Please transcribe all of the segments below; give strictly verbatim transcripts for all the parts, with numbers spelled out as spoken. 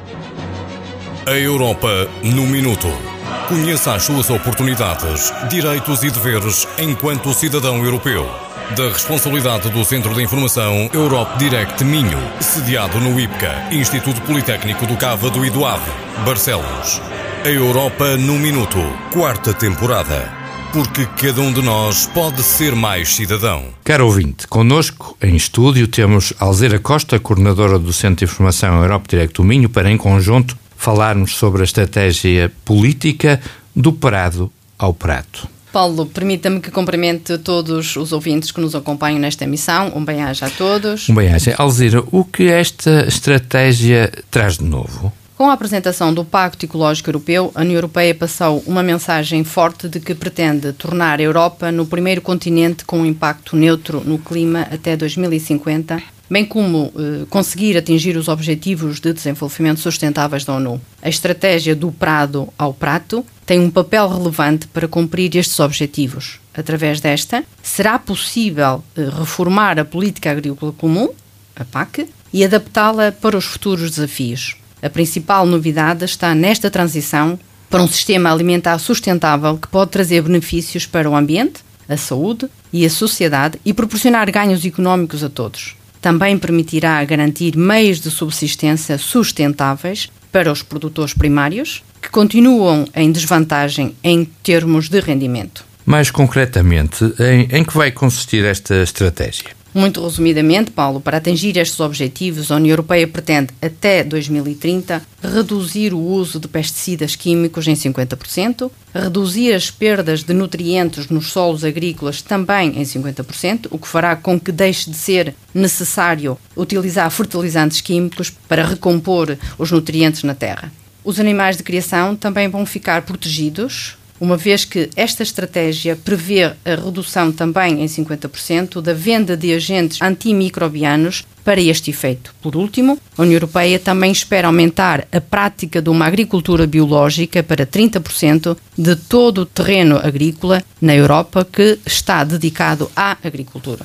A Europa no Minuto. Conheça as suas oportunidades, direitos e deveres enquanto cidadão europeu. Da responsabilidade do Centro de Informação Europe Direct Minho, sediado no I P C A, Instituto Politécnico do Cávado e do Ave, Barcelos. A Europa no Minuto, quarta temporada. Porque cada um de nós pode ser mais cidadão. Caro ouvinte, connosco em estúdio temos Alzira Costa, coordenadora do Centro de Informação Europe Direct Minho, para em conjunto falarmos sobre a estratégia política do parado ao prato. Paulo, permita-me que cumprimente todos os ouvintes que nos acompanham nesta emissão. Um bem-aja a todos. Um bem-aja. Alzira, o que esta estratégia traz de novo? Com a apresentação do Pacto Ecológico Europeu, a União Europeia passou uma mensagem forte de que pretende tornar a Europa no primeiro continente com um impacto neutro no clima até dois mil e cinquenta, bem como eh, conseguir atingir os Objetivos de Desenvolvimento Sustentáveis da ONU. A estratégia do prado ao prato tem um papel relevante para cumprir estes objetivos. Através desta, será possível eh, reformar a Política Agrícola Comum, a P A C, e adaptá-la para os futuros desafios. A principal novidade está nesta transição para um sistema alimentar sustentável que pode trazer benefícios para o ambiente, a saúde e a sociedade e proporcionar ganhos económicos a todos. Também permitirá garantir meios de subsistência sustentáveis para os produtores primários, que continuam em desvantagem em termos de rendimento. Mais concretamente, em, em que vai consistir esta estratégia? Muito resumidamente, Paulo, para atingir estes objetivos, a União Europeia pretende, até dois mil e trinta, reduzir o uso de pesticidas químicos em cinquenta por cento, reduzir as perdas de nutrientes nos solos agrícolas também em cinquenta por cento, o que fará com que deixe de ser necessário utilizar fertilizantes químicos para recompor os nutrientes na terra. Os animais de criação também vão ficar protegidos, uma vez que esta estratégia prevê a redução também em cinquenta por cento da venda de agentes antimicrobianos para este efeito. Por último, a União Europeia também espera aumentar a prática de uma agricultura biológica para trinta por cento de todo o terreno agrícola na Europa que está dedicado à agricultura.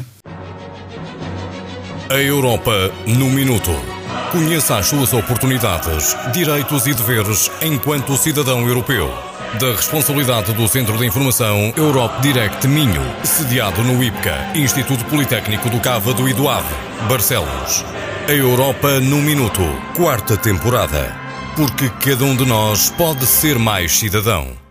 A Europa no Minuto. Conheça as suas oportunidades, direitos e deveres enquanto cidadão europeu. Da responsabilidade do Centro de Informação Europe Direct Minho, sediado no I P C A, Instituto Politécnico do Cávado e do Ave, Barcelos. A Europa no Minuto, quarta temporada. Porque cada um de nós pode ser mais cidadão.